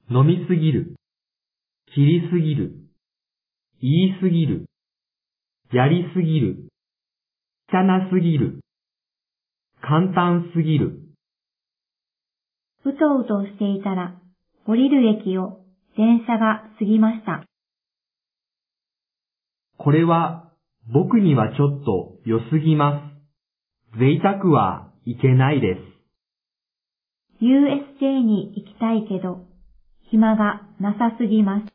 飲みすぎる、切りすぎる、言いすぎる、やりすぎる、汚すぎる、簡単すぎる。 うとうとしていたら、降りる駅を電車が過ぎました。 これは僕にはちょっと良すぎます。贅沢はいけないです。 USJ に行きたいけど、暇がなさすぎます。